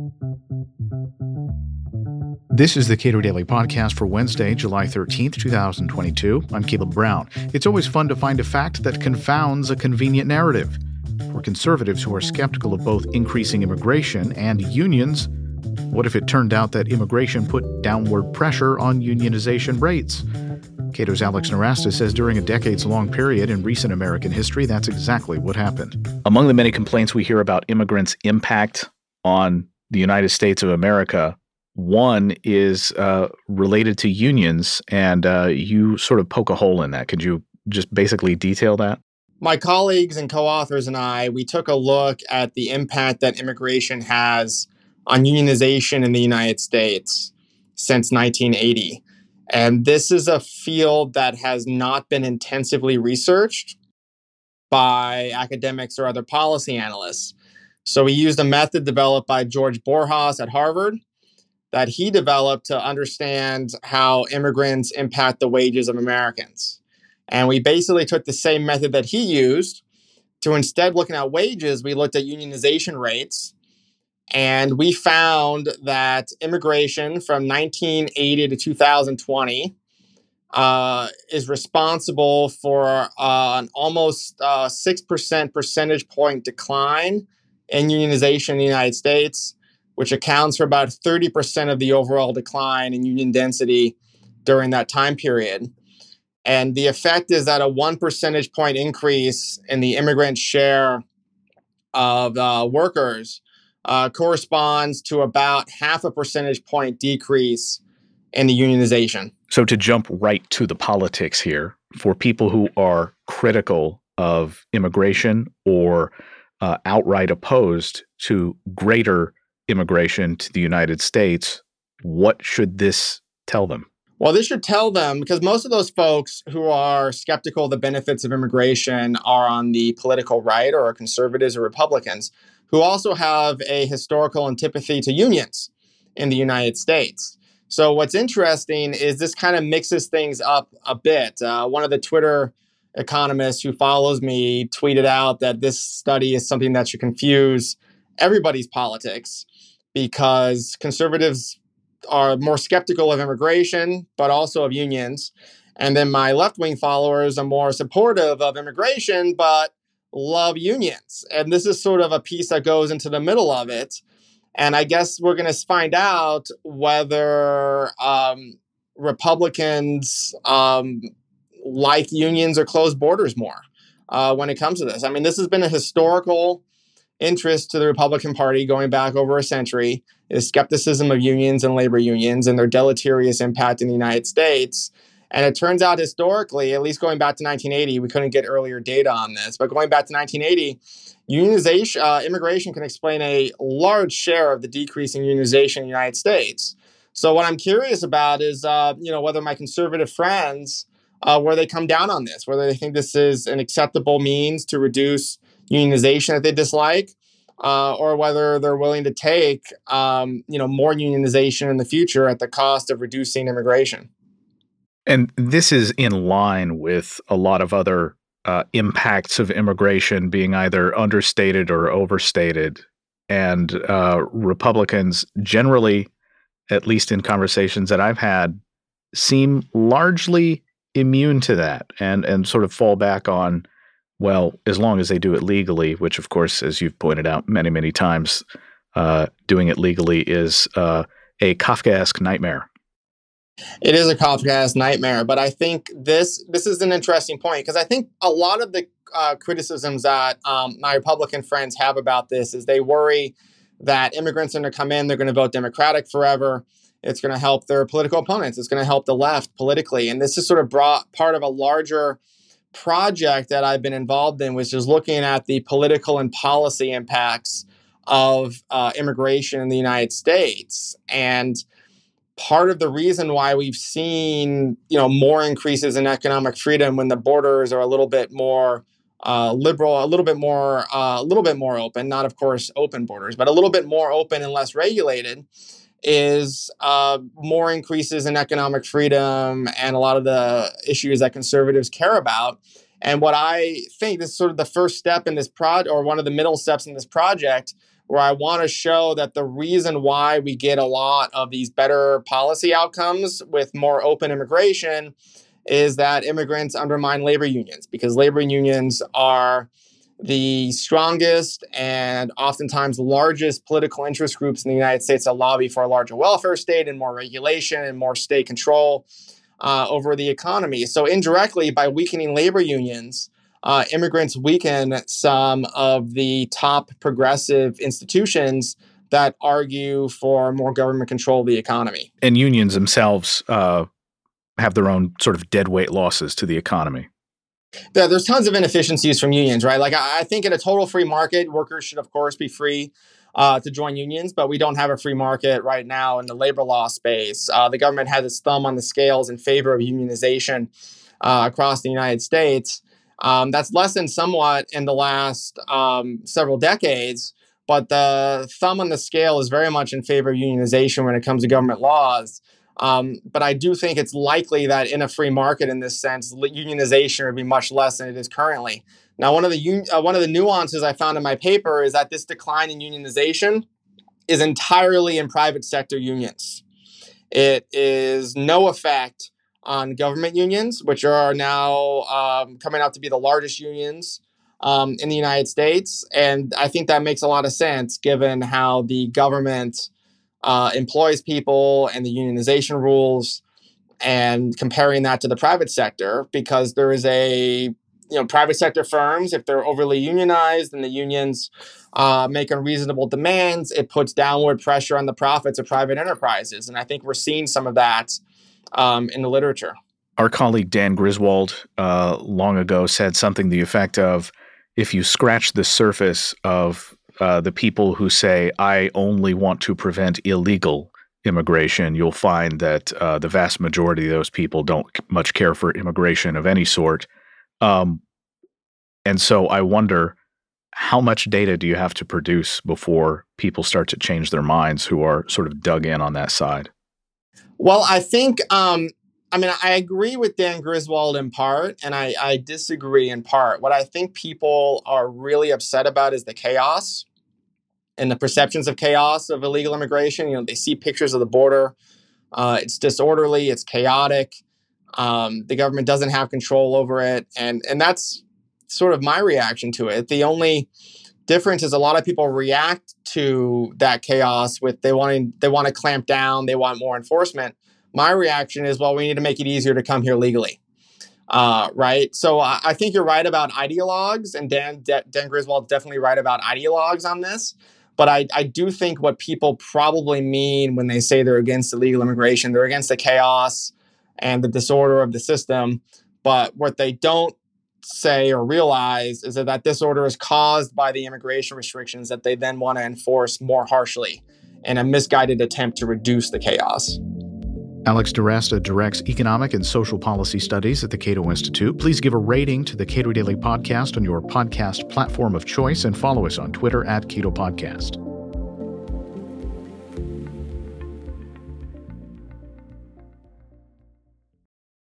This is the Cato Daily Podcast for Wednesday, July 13th, 2022. I'm Caleb Brown. It's always fun to find a fact that confounds a convenient narrative. For conservatives who are skeptical of both increasing immigration and unions, what if it turned out that immigration put downward pressure on unionization rates? Cato's Alex Nowrasteh says during a decades-long period in recent American history, that's exactly what happened. Among the many complaints we hear about immigrants' impact on the United States of America, one is related to unions, and you sort of poke a hole in that. Could you just basically detail that? My colleagues and co-authors and I, we took a look at the impact that immigration has on unionization in the United States since 1980. And this is a field that has not been intensively researched by academics or other policy analysts. So we used a method developed by George Borjas at Harvard that he developed to understand how immigrants impact the wages of Americans. And we basically took the same method that he used to, instead of looking at wages, we looked at unionization rates. And we found that immigration from 1980 to 2020 is responsible for an almost 6% percentage point decline in unionization in the United States, which accounts for about 30% of the overall decline in union density during that time period. And the effect is that a 1 percentage point increase in the immigrant share of workers corresponds to about 0.5 percentage point decrease in the unionization. So to jump right to the politics here, for people who are critical of immigration or outright opposed to greater immigration to the United States, what should this tell them? Well, this should tell them, because most of those folks who are skeptical of the benefits of immigration are on the political right, or conservatives or Republicans, who also have a historical antipathy to unions in the United States. So what's interesting is this kind of mixes things up a bit. One of the Twitter economists who follows me tweeted out that this study is something that should confuse everybody's politics, because conservatives are more skeptical of immigration, but also of unions. And then my left-wing followers are more supportive of immigration, but love unions. And this is sort of a piece that goes into the middle of it. And I guess we're going to find out whether Republicans like unions or close borders more when it comes to this. I mean, this has been a historical interest to the Republican Party going back over a century, is skepticism of unions and labor unions and their deleterious impact in the United States. And it turns out historically, at least going back to 1980, we couldn't get earlier data on this, but going back to 1980, unionization, immigration can explain a large share of the decrease in unionization in the United States. So what I'm curious about is, whether my conservative friends, where they come down on this, whether they think this is an acceptable means to reduce unionization that they dislike, or whether they're willing to take, more unionization in the future at the cost of reducing immigration. And this is in line with a lot of other impacts of immigration being either understated or overstated. And Republicans generally, at least in conversations that I've had, seem largely immune to that and sort of fall back on, well, as long as they do it legally, which, of course, as you've pointed out many, many times, doing it legally is a Kafkaesque nightmare. It is a Kafkaesque nightmare, but I think this is an interesting point, because I think a lot of the criticisms that my Republican friends have about this is they worry that immigrants are going to come in, they're going to vote Democratic forever. It's going to help their political opponents. It's going to help the left politically. And this is sort of part of a larger project that I've been involved in, which is looking at the political and policy impacts of immigration in the United States. And part of the reason why we've seen, more increases in economic freedom when the borders are a little bit more liberal, a little bit more open, not of course open borders, but a little bit more open and less regulated, is more increases in economic freedom and a lot of the issues that conservatives care about. And what I think this is sort of the first step in this project, or one of the middle steps in this project, where I want to show that the reason why we get a lot of these better policy outcomes with more open immigration is that immigrants undermine labor unions, because labor unions are the strongest and oftentimes largest political interest groups in the United States that lobby for a larger welfare state and more regulation and more state control over the economy. So indirectly, by weakening labor unions, immigrants weaken some of the top progressive institutions that argue for more government control of the economy. And unions themselves have their own sort of deadweight losses to the economy. There's tons of inefficiencies from unions, right? Like I think in a total free market, workers should, of course, be free to join unions, but we don't have a free market right now in the labor law space. The government has its thumb on the scales in favor of unionization across the United States. That's lessened somewhat in the last several decades, but the thumb on the scale is very much in favor of unionization when it comes to government laws. But I do think it's likely that in a free market, in this sense, unionization would be much less than it is currently. Now, one of the nuances I found in my paper is that this decline in unionization is entirely in private sector unions. It is no effect on government unions, which are now coming out to be the largest unions in the United States. And I think that makes a lot of sense given how the government employs people and the unionization rules, and comparing that to the private sector, because there is private sector firms, if they're overly unionized and the unions make unreasonable demands, it puts downward pressure on the profits of private enterprises. And I think we're seeing some of that in the literature. Our colleague Dan Griswold long ago said something to the effect of, if you scratch the surface of the people who say, I only want to prevent illegal immigration, you'll find that the vast majority of those people don't much care for immigration of any sort. And so I wonder, how much data do you have to produce before people start to change their minds who are sort of dug in on that side? Well, I think, I agree with Dan Griswold in part, and I disagree in part. What I think people are really upset about is the chaos and the perceptions of chaos of illegal immigration. They see pictures of the border. It's disorderly, it's chaotic. The government doesn't have control over it. And that's sort of my reaction to it. The only difference is a lot of people react to that chaos with they want to clamp down, they want more enforcement. My reaction is, well, we need to make it easier to come here legally. Right? So I think you're right about ideologues, and Dan Griswold is definitely right about ideologues on this. But I do think what people probably mean when they say they're against illegal immigration, they're against the chaos and the disorder of the system. But what they don't say or realize is that disorder is caused by the immigration restrictions that they then want to enforce more harshly in a misguided attempt to reduce the chaos. Alex DiResta directs Economic and Social Policy Studies at the Cato Institute. Please give a rating to the Cato Daily Podcast on your podcast platform of choice and follow us on Twitter @CatoPodcast.